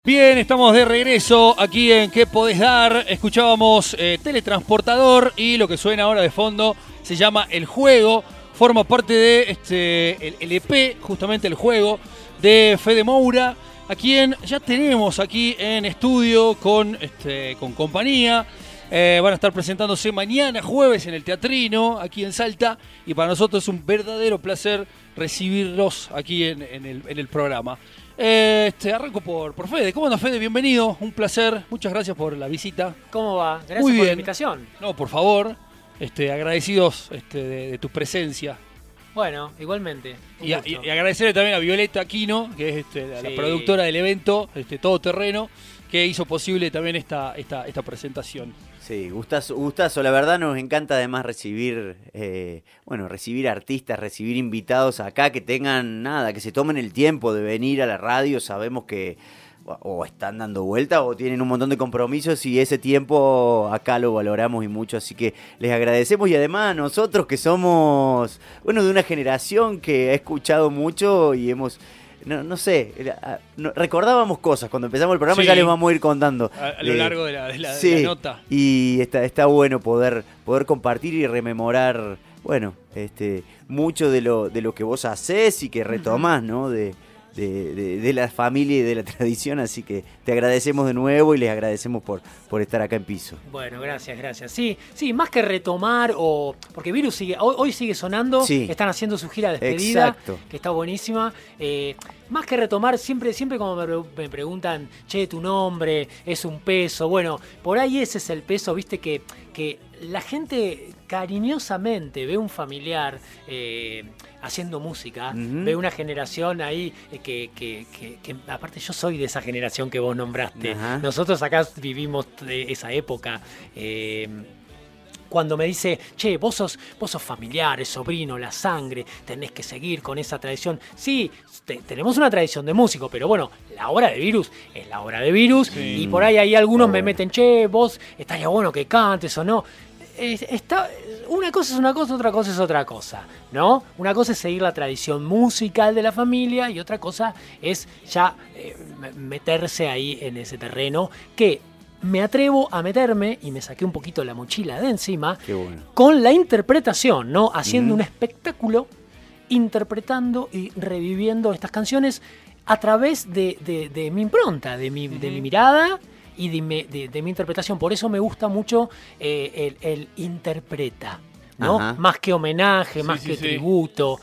Bien, estamos de regreso aquí en ¿Qué podés dar? Escuchábamos Teletransportador y lo que suena ahora de fondo se llama El Juego. Forma parte de el EP, justamente El Juego, de Fede Moura, a quien ya tenemos aquí en estudio con compañía. Van a estar presentándose mañana jueves en el Teatrino, aquí en Salta, y para nosotros es un verdadero placer recibirlos aquí en el programa. Arranco por Fede. ¿Cómo anda, Fede? Bienvenido, un placer, muchas gracias por la visita. ¿Cómo va? Gracias Muy por bien. la invitación. No, por favor, agradecidos de tu presencia. Bueno, igualmente. Y agradecerle también a Violeta Aquino, que es la productora del evento, Todoterreno, que hizo posible también esta presentación. Sí, gustazo. La verdad nos encanta además recibir artistas, recibir invitados acá que que se tomen el tiempo de venir a la radio. Sabemos que o están dando vuelta o tienen un montón de compromisos y ese tiempo acá lo valoramos y mucho, así que les agradecemos. Y además nosotros que somos, de una generación que ha escuchado mucho y hemos... recordábamos cosas cuando empezamos el programa, sí. Ya les vamos a ir contando a lo largo de la nota. Y está bueno poder compartir y rememorar, mucho de lo que vos hacés y que retomás, ¿no? De la familia y de la tradición, así que te agradecemos de nuevo y les agradecemos por estar acá en Piso. Bueno, gracias. Sí, más que retomar, porque Virus hoy sigue sonando, sí. Están haciendo su gira de despedida, exacto. Que está buenísima. Más que retomar, siempre como me preguntan, che, tu nombre es un peso. Bueno, por ahí ese es el peso, viste, que la gente cariñosamente ve un familiar haciendo música, ve una generación ahí que aparte yo soy de esa generación que vos nombraste. Ajá. Nosotros acá vivimos de esa época. Cuando me dice, che, vos sos familiar, es sobrino, la sangre, tenés que seguir con esa tradición. Sí, tenemos una tradición de músico, pero bueno, la obra de Virus es la obra de Virus. Sí. Y por ahí algunos me meten, che, vos estaría bueno que cantes o no. Una cosa es una cosa, otra cosa es otra cosa, ¿no? Una cosa es seguir la tradición musical de la familia y otra cosa es ya meterse ahí en ese terreno que me atrevo a meterme y me saqué un poquito la mochila de encima. Qué bueno. Con la interpretación, ¿no? Haciendo un espectáculo, interpretando y reviviendo estas canciones a través de mi impronta, de mi mirada y de mi interpretación. Por eso me gusta mucho el interpreta, ¿no? Ajá. Más que homenaje, más que tributo.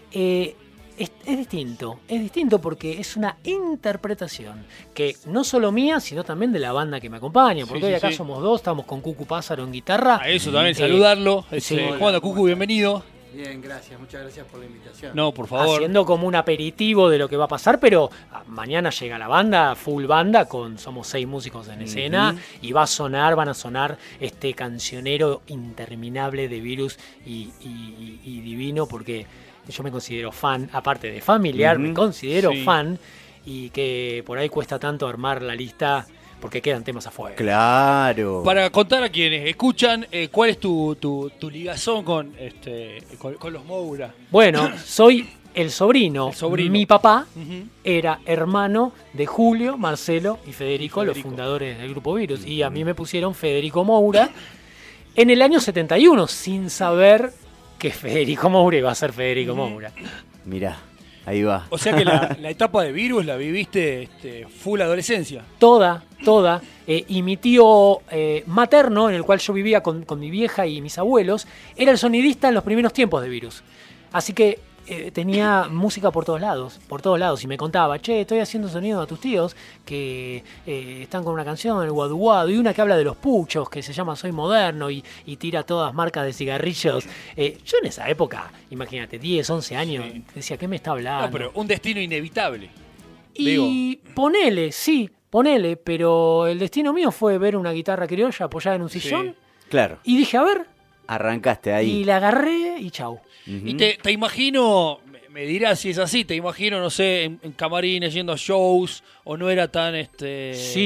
Es distinto porque es una interpretación que no solo mía, sino también de la banda que me acompaña, porque hoy acá somos dos, estamos con Cucu Pássaro en guitarra. A eso también saludarlo. ¿Cómo anda, Cucu? Bienvenido. Bien, gracias, muchas gracias por la invitación. No, por favor. Haciendo como un aperitivo de lo que va a pasar, pero mañana llega la banda, full banda, somos 6 músicos en escena, y van a sonar este cancionero interminable de Virus y divino, porque yo me considero fan, aparte de familiar, me considero fan, y que por ahí cuesta tanto armar la lista porque quedan temas afuera. Claro. Para contar a quienes escuchan, ¿cuál es tu ligazón con los Moura? Bueno, soy el sobrino. Mi papá era hermano de Julio, Marcelo y Federico, los fundadores del Grupo Virus. Y a mí me pusieron Federico Moura en el año 71, sin saber que Federico Moura iba a ser Federico Moura. Mirá, ahí va. O sea que la etapa de Virus la viviste full adolescencia. Toda. Y mi tío materno, en el cual yo vivía con mi vieja y mis abuelos, era el sonidista en los primeros tiempos de Virus. Así que tenía música por todos lados, y me contaba, che, estoy haciendo sonido a tus tíos que están con una canción, el Guadu Guadu, y una que habla de los puchos, que se llama Soy Moderno, y tira todas marcas de cigarrillos. Yo en esa época, imagínate, 10, 11 años, decía, ¿qué me está hablando? No, pero un destino inevitable. Y ponele, pero el destino mío fue ver una guitarra criolla apoyada en un sillón. Sí, claro. Y dije, a ver. Arrancaste ahí. Y la agarré y chau. Y te imagino, me dirás si es así, te imagino, no sé, en camarines, yendo a shows, o no era tan Sí,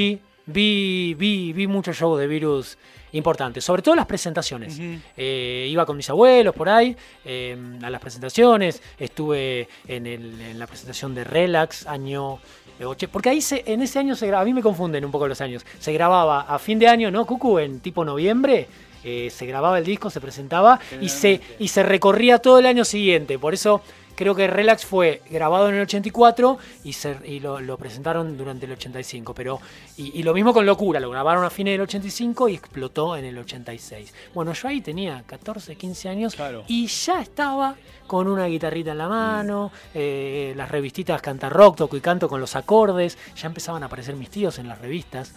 vi muchos shows de Virus importantes, sobre todo las presentaciones. Iba con mis abuelos por ahí a las presentaciones, estuve en la presentación de Relax, año... Porque ahí en ese año a mí me confunden un poco los años. Se grababa a fin de año, ¿no, Cucu? En tipo noviembre. Se grababa el disco, se presentaba y se recorría todo el año siguiente. Por eso creo que Relax fue grabado en el 84 y lo presentaron durante el 85. Y lo mismo con Locura, lo grabaron a fines del 85 y explotó en el 86. Bueno, yo ahí tenía 14, 15 años y ya estaba con una guitarrita en la mano, las revistitas Canta Rock, Toco y Canto con los acordes, ya empezaban a aparecer mis tíos en las revistas.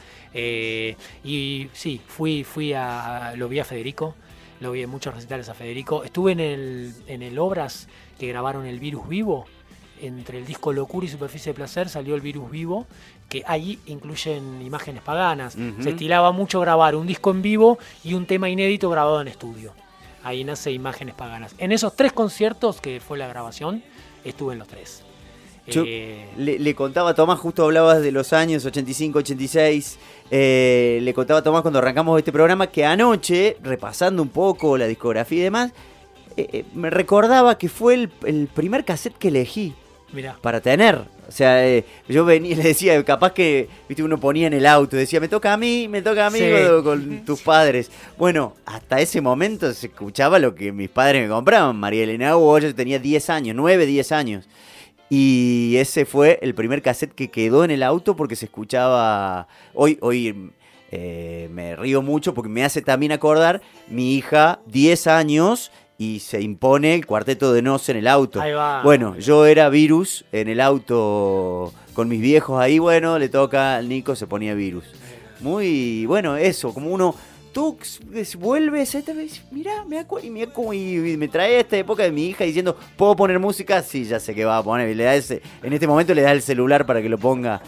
Y sí, lo vi a Federico, lo vi en muchos recitales a Federico. Estuve en el Obras que grabaron el Virus Vivo. Entre el disco Locura y Superficie de Placer salió el Virus Vivo, que ahí incluyen imágenes paganas. Se estilaba mucho grabar un disco en vivo y un tema inédito grabado en estudio. Ahí nace Imágenes Paganas. En esos 3 conciertos que fue la grabación, estuve en los 3. Yo le contaba a Tomás, justo hablabas de los años 85, 86, le contaba a Tomás cuando arrancamos este programa que anoche, repasando un poco la discografía y demás, me recordaba que fue el primer cassette que elegí. Mirá. Para tener. O sea, yo venía y le decía, capaz que uno ponía en el auto, decía, me toca a mí sí. con tus padres. Bueno, hasta ese momento se escuchaba lo que mis padres me compraban. María Elena Hugo, yo tenía 10 años, 9, 10 años. Y ese fue el primer cassette que quedó en el auto porque se escuchaba... Hoy me río mucho porque me hace también acordar mi hija, 10 años... y se impone el Cuarteto de Nos en el auto. Ahí va. Bueno, yo era Virus en el auto con mis viejos ahí, bueno, le toca al Nico, se ponía Virus. Muy, bueno, eso, como uno, tú vuelves esta vez, mirá, y me trae esta época de mi hija diciendo, ¿puedo poner música? Sí, ya sé que va a poner, en este momento le da el celular para que lo ponga,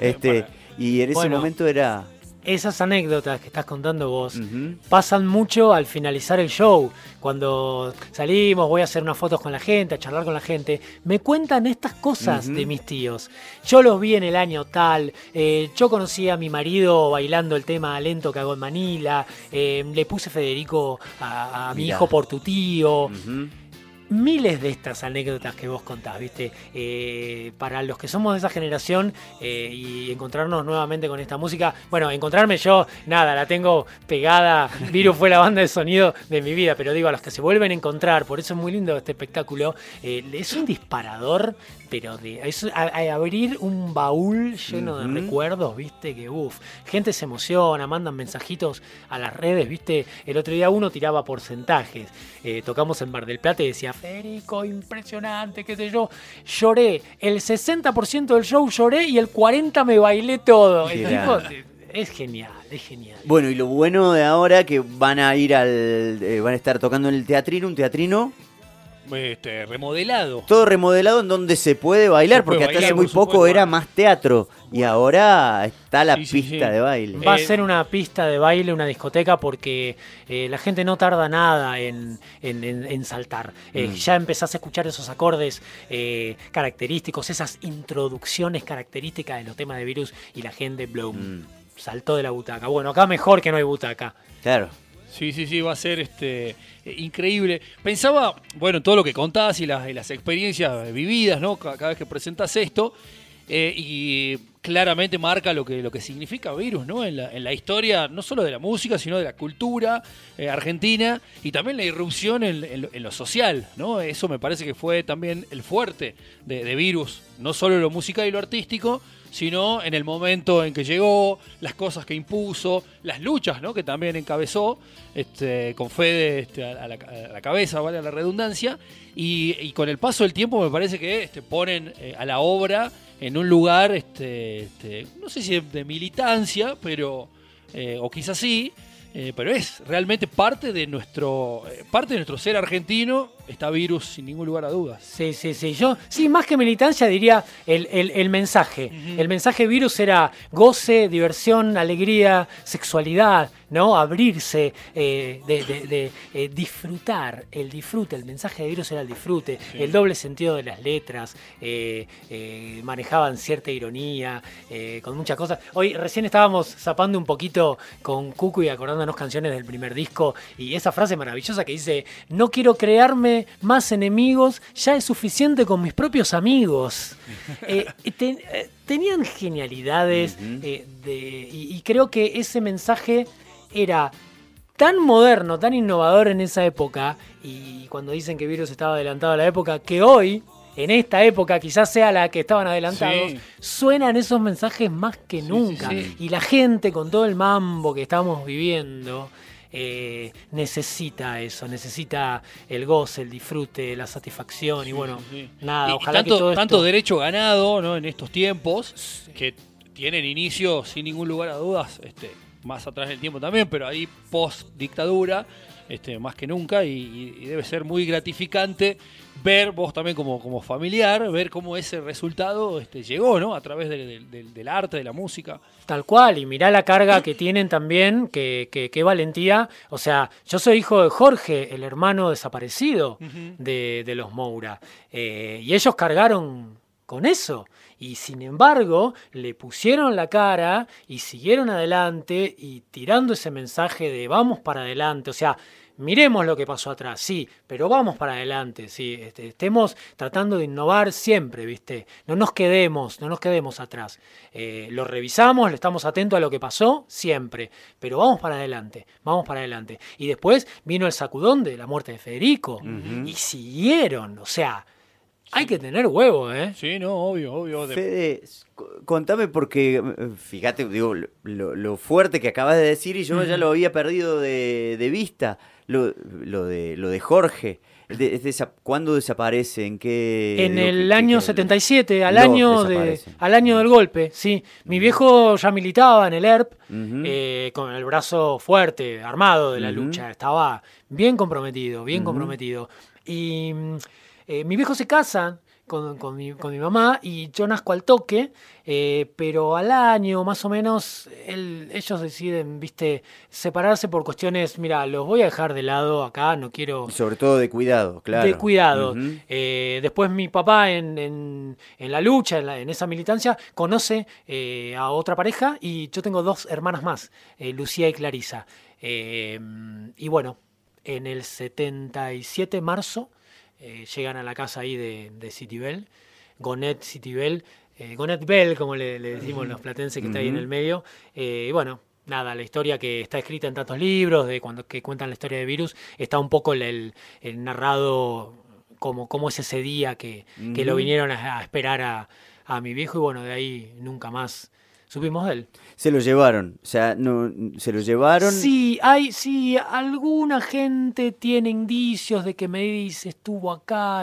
y en ese momento era... Esas anécdotas que estás contando vos pasan mucho al finalizar el show. Cuando salimos, voy a hacer unas fotos con la gente, a charlar con la gente, me cuentan estas cosas de mis tíos. Yo los vi en el año tal, yo conocí a mi marido bailando el tema lento que hago en Manila, le puse Federico a mi hijo por tu tío. Miles de estas anécdotas que vos contás, ¿viste? Para los que somos de esa generación y encontrarnos nuevamente con esta música, bueno, encontrarme yo, nada, la tengo pegada, Virus fue la banda de sonido de mi vida, pero digo, a los que se vuelven a encontrar, por eso es muy lindo este espectáculo, es un disparador, pero es abrir un baúl lleno de recuerdos, ¿viste? Que gente se emociona, mandan mensajitos a las redes, ¿viste? El otro día uno tiraba porcentajes, tocamos en Mar del Plata y decía, Federico, impresionante, qué sé yo, lloré, el 60% del show lloré y el 40% me bailé todo. El tipo es genial, es genial. Bueno, y lo bueno de ahora que van a ir van a estar tocando en el teatrino, un teatrino remodelado. Todo remodelado en donde se puede bailar, porque hasta hace muy poco era más teatro y ahora está la pista de baile. Va a ser una pista de baile, una discoteca, porque la gente no tarda nada en saltar. Ya empezás a escuchar esos acordes característicos, esas introducciones características de los temas de Virus y la gente saltó de la butaca. Bueno, acá mejor que no hay butaca. Claro. Sí, va a ser increíble. Pensaba, bueno, todo lo que contás y las experiencias vividas, ¿no? Cada vez que presentás esto, y claramente marca lo que significa Virus, ¿no? En la historia, no solo de la música, sino de la cultura argentina y también la irrupción en lo social, ¿no? Eso me parece que fue también el fuerte de Virus, no solo lo musical y lo artístico, sino en el momento en que llegó, las cosas que impuso, las luchas, ¿no? Que también encabezó, con Fede a la cabeza, vale la redundancia, y con el paso del tiempo me parece que ponen a la obra en un lugar, no sé si de militancia, pero o quizás sí, pero es realmente parte de nuestro ser argentino está Virus sin ningún lugar a dudas. Sí. Yo, más que militancia, diría el mensaje. El mensaje Virus era goce, diversión, alegría, sexualidad, ¿no? Abrirse, disfrutar, el disfrute. El mensaje de Virus era el disfrute, el doble sentido de las letras, manejaban cierta ironía, con muchas cosas. Hoy recién estábamos zapando un poquito con Cucu y acordándonos canciones del primer disco, y esa frase maravillosa que dice: no quiero crearme más enemigos, ya es suficiente con mis propios amigos. Tenían genialidades, y creo que ese mensaje era tan moderno, tan innovador en esa época, y cuando dicen que Virus estaba adelantado a la época, que hoy, en esta época, quizás sea la que estaban adelantados, suenan esos mensajes más que nunca. Y la gente, con todo el mambo que estamos viviendo, necesita eso, necesita el goce, el disfrute, la satisfacción, y bueno, nada, ojalá tanto, que todo esto... tanto derecho ganado, ¿no? En estos tiempos, que tienen inicio, sin ningún lugar a dudas, más atrás del tiempo también, pero ahí post dictadura, más que nunca, y debe ser muy gratificante ver, vos también como familiar, ver cómo ese resultado llegó, ¿no? A través del arte, de la música. Tal cual, y mirá la carga que tienen también, que valentía. O sea, yo soy hijo de Jorge, el hermano desaparecido de los Moura, y ellos cargaron con eso, y sin embargo le pusieron la cara y siguieron adelante y tirando ese mensaje de vamos para adelante. O sea, miremos lo que pasó atrás, sí, pero vamos para adelante, sí, estemos tratando de innovar siempre, ¿viste? No nos quedemos atrás. Lo revisamos, estamos atentos a lo que pasó siempre, pero vamos para adelante. Y después vino el sacudón de la muerte de Federico, y siguieron, o sea, hay que tener huevo, ¿eh? Sí, no, obvio. Fede, contame, porque fíjate, digo, lo fuerte que acabas de decir, y yo ya lo había perdido de vista, lo de Jorge. ¿Cuándo desaparece? ¿En qué? En el año 77, al año del golpe, sí. Mi viejo ya militaba en el ERP, con el brazo fuerte, armado de la lucha. Estaba bien comprometido. Y mi viejo se casa con mi mamá y yo nazco al toque, pero al año más o menos ellos deciden, viste, separarse por cuestiones, mira, los voy a dejar de lado acá, no quiero... Sobre todo de cuidado, claro. De cuidado. Después mi papá en la lucha, en esa militancia, conoce a otra pareja y yo tengo 2 hermanas más, Lucía y Clarisa. Y bueno, en el 77, marzo, llegan a la casa ahí de Citibel, Gonet Citibel, Gonet Bell, como le decimos los platenses, que está ahí en el medio. Y bueno, nada, la historia que está escrita en tantos libros, que cuentan la historia de Virus, está un poco el narrado como es ese día que lo vinieron a esperar a mi viejo, y bueno, de ahí nunca más supimos de él. Se lo llevaron, o sea, no, se lo llevaron. Sí, alguna gente tiene indicios de que me dice estuvo acá,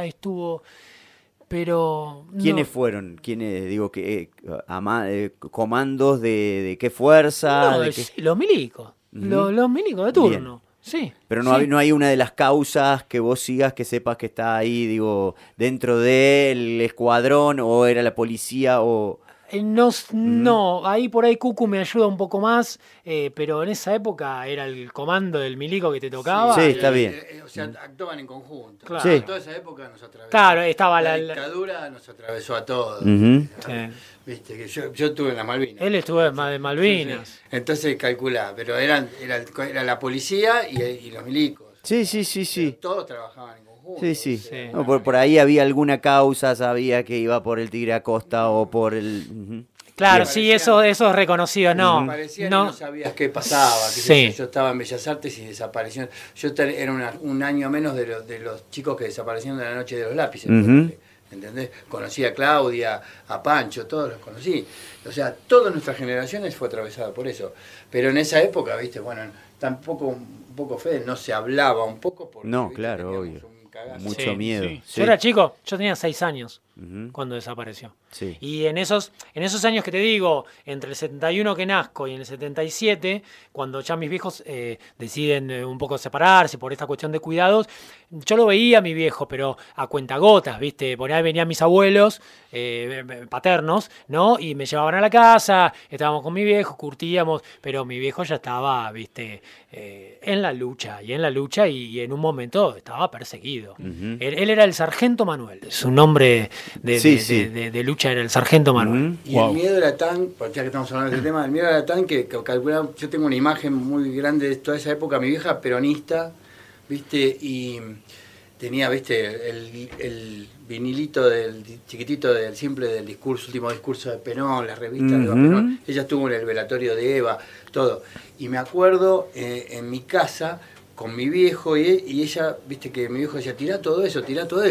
pero no. ¿Quiénes fueron? ¿Quiénes, digo, comandos de qué fuerza? No, sí, los milicos, los milicos de turno. Bien. Sí. Pero no hay una de las causas que vos sigas que sepas que está ahí, digo, dentro del escuadrón, o era la policía, o... No, ahí por ahí Cucu me ayuda un poco más, pero en esa época era el comando del milico que te tocaba. Sí, está bien. O sea, actuaban en conjunto. Claro. Sí. Toda esa época nos atravesó. Claro, estaba la dictadura nos atravesó a todos. Viste, que yo estuve en las Malvinas. Él estuvo en Malvinas. Sí. Entonces calculá, pero era la policía y los milicos. Sí. Todos trabajaban en conjunto. Sí. No, por ahí había alguna causa, sabía que iba por el Tigre Acosta o por el... Claro, sí, eso es reconocido, no. No sabías qué pasaba. Sí. Yo estaba en Bellas Artes y desapareció. Yo era un año menos de los chicos que desaparecieron de la Noche de los Lápices. ¿Entendés? Conocí a Claudia, a Pancho, todos los conocí. O sea, toda nuestra generación fue atravesada por eso. Pero en esa época, viste, bueno, tampoco un poco Fede, no se hablaba un poco porque... No, ¿viste? claro, obvio. Mucho miedo. Sí. Yo era chico, yo tenía 6 años. cuando desapareció. Sí. Y en esos años que te digo, entre el 71 que nazco y en el 77, cuando ya mis viejos deciden un poco separarse por esta cuestión de cuidados, yo lo veía a mi viejo, pero a cuentagotas, ¿viste? Por ahí venían mis abuelos paternos, ¿no? Y me llevaban a la casa, estábamos con mi viejo, curtíamos, pero mi viejo ya estaba, ¿viste? En la lucha, y en un momento estaba perseguido. Él era el Sargento Manuel, su nombre de lucha era el Sargento Manuel. Y el miedo era tan, ya que estamos hablando de este tema, el miedo era tan que calculaba, yo tengo una imagen muy grande de toda esa época, mi vieja peronista, ¿viste? Y tenía, ¿viste? El vinilito chiquitito del simple del último discurso de Perón, las revistas de Eva Perón. Ella estuvo en el velatorio de Eva, todo. Y me acuerdo en mi casa con mi viejo y ella, ¿viste? Que mi viejo decía, tirá todo eso.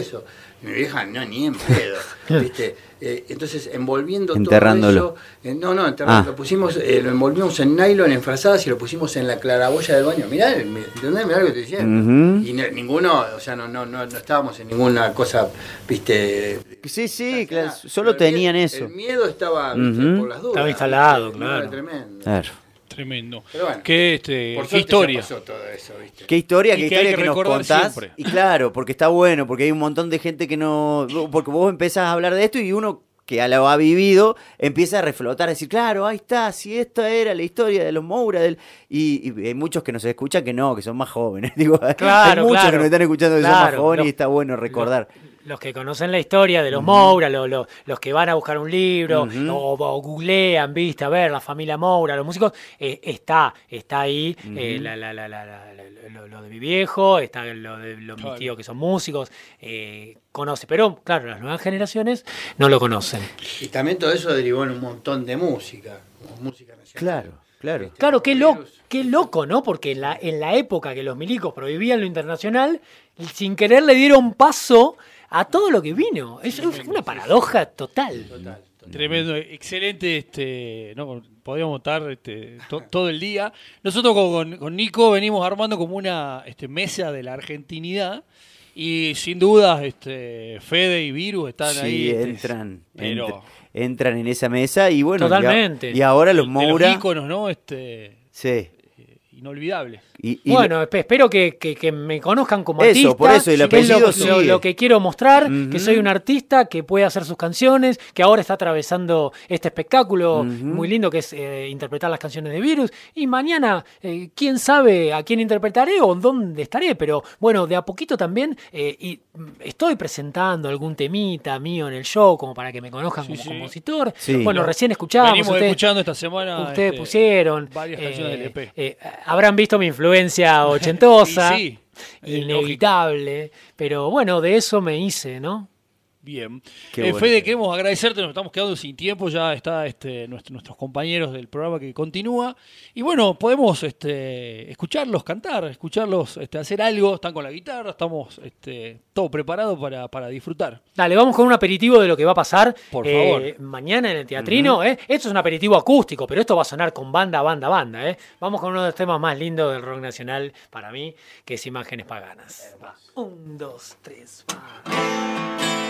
Y mi vieja, no, ni en pedo, ¿viste? Entonces, envolviendo enterrándolo. todo eso... enterrándolo. Lo pusimos, lo envolvimos en nylon, en frazadas y lo pusimos en la claraboya del baño. Mirá, ¿entendés? Mirá lo que estoy diciendo. Y ninguno, o sea, no estábamos en ninguna cosa, ¿viste? Sí, claro, solo tenían eso. El miedo estaba, ¿viste? Por las dudas. Estaba instalado, ¿viste? claro. Era tremendo. Claro. Tremendo. Pero bueno, qué historia. Pasó todo eso, ¿viste? Qué historia, Y que hay que nos recordar contás. siempre. Y claro, porque está bueno, porque hay un montón de gente que no... Porque vos empezás a hablar de esto y uno que ya lo ha vivido empieza a reflotar, a decir, claro, ahí está, si esta era la historia de los Moura. Y hay muchos que nos escuchan que no, que son más jóvenes. Digo, Claro, hay muchos claro. que nos están escuchando que son más jóvenes y está bueno recordar. Los que conocen la historia de los Moura, los que van a buscar un libro o googlean, viste, a ver, la familia Moura, los músicos, está ahí lo de mi viejo, está lo de mis tíos que son músicos, conoce, pero claro, las nuevas generaciones no lo conocen. Y también todo eso derivó en un montón de música nacional. Claro. Claro, qué loco, ¿no? Porque en la época que los milicos prohibían lo internacional, sin querer le dieron paso a todo lo que vino. Es una paradoja total. Tremendo, excelente, ¿no? Podríamos estar todo el día. Nosotros con Nico venimos armando como una mesa de la argentinidad y sin dudas Fede y Virus están ahí. Entran en esa mesa y bueno, totalmente. Y ahora los Moura. Los íconos, ¿no? Sí. Inolvidables. Bueno, espero que me conozcan como eso, artista. Por eso, y el apellido sigue. Lo que quiero mostrar, que soy un artista que puede hacer sus canciones, que ahora está atravesando este espectáculo muy lindo que es interpretar las canciones de Virus. Y mañana, quién sabe a quién interpretaré o dónde estaré, pero bueno, de a poquito también y estoy presentando algún temita mío en el show como para que me conozcan como compositor. Sí. Bueno, recién escuchamos. Venimos escuchando esta semana. Ustedes pusieron varias canciones del EP. Habrán visto mi influencia ochentosa, sí, inevitable, pero bueno, de eso me hice, ¿no? Bien. Bueno. Fede, queremos agradecerte, nos estamos quedando sin tiempo, ya está nuestros compañeros del programa que continúa. Y bueno, podemos escucharlos cantar, escucharlos hacer algo, están con la guitarra, estamos todo preparado para disfrutar. Dale, vamos con un aperitivo de lo que va a pasar por favor. Mañana en el Teatrino. Esto es un aperitivo acústico, pero esto va a sonar con banda. Vamos con uno de los temas más lindos del rock nacional para mí, que es Imágenes Paganas. Va. 1, 2, 3, va.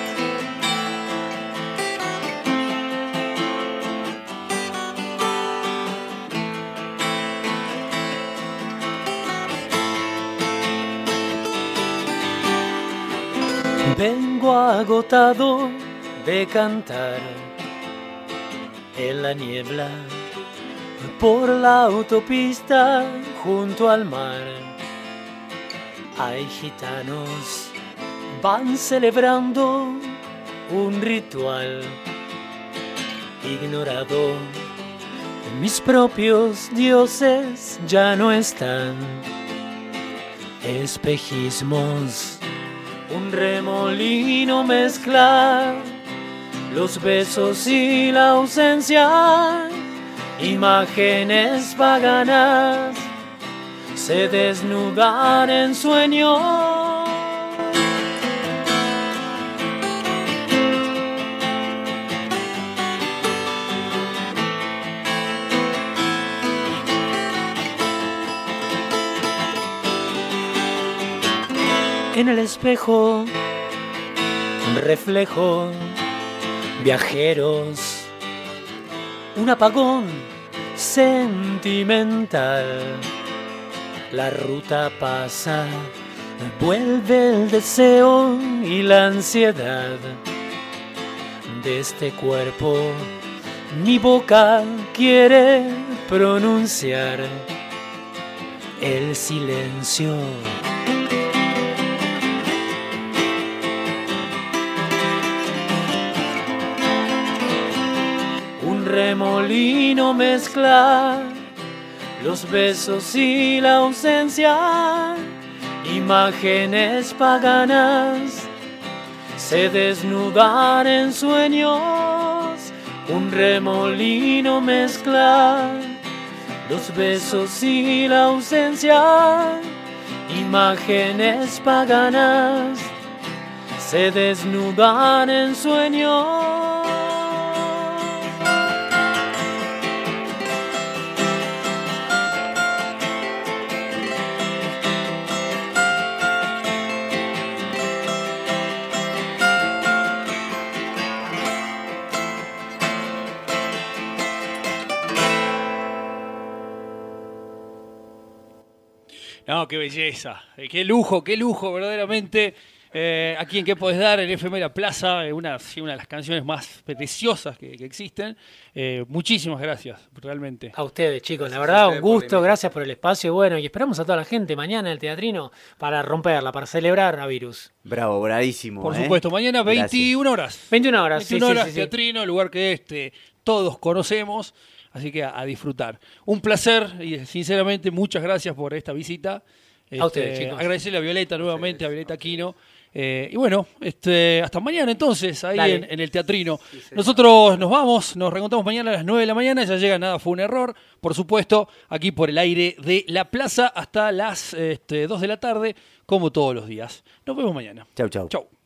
Vengo agotado de cantar en la niebla por la autopista junto al mar. Hay gitanos, van celebrando un ritual ignorado. Mis propios dioses ya no están. Espejismos, un remolino mezcla los besos y la ausencia. Imágenes paganas se desnudan en sueño. En el espejo, un reflejo Viajeros, un apagón sentimental. La ruta pasa, vuelve el deseo y la ansiedad de este cuerpo. Mi boca quiere pronunciar el silencio. Un remolino mezcla los besos y la ausencia, imágenes paganas se desnudan en sueños. Un remolino mezcla los besos y la ausencia, imágenes paganas se desnudan en sueños. No, qué belleza, qué lujo, verdaderamente. Aquí en ¿Qué podés dar? En FM La Plaza, una de las canciones más preciosas que existen. Muchísimas gracias, realmente. A ustedes, chicos, Gracias la verdad, a un ustedes por la gusto, gracias por el espacio. Bueno, y esperamos a toda la gente mañana en el Teatrino para romperla, para celebrar a Virus. Bravo, bravísimo. Por supuesto, mañana 21 horas. 21 horas, 21 sí, horas, sí, sí. Teatrino, lugar que todos conocemos. Así que a disfrutar. Un placer y sinceramente muchas gracias por esta visita. A ustedes, chicos. Agradecerle a Violeta nuevamente, a Violeta Aquino. Y bueno, hasta mañana entonces, ahí en el Teatrino. Sí, Nosotros nos vamos, nos reencontramos mañana a las 9 de la mañana. Ya llega Nada Fue un Error, por supuesto, aquí por el aire de La Plaza hasta las 2 de la tarde, como todos los días. Nos vemos mañana. Chau, chau. Chau.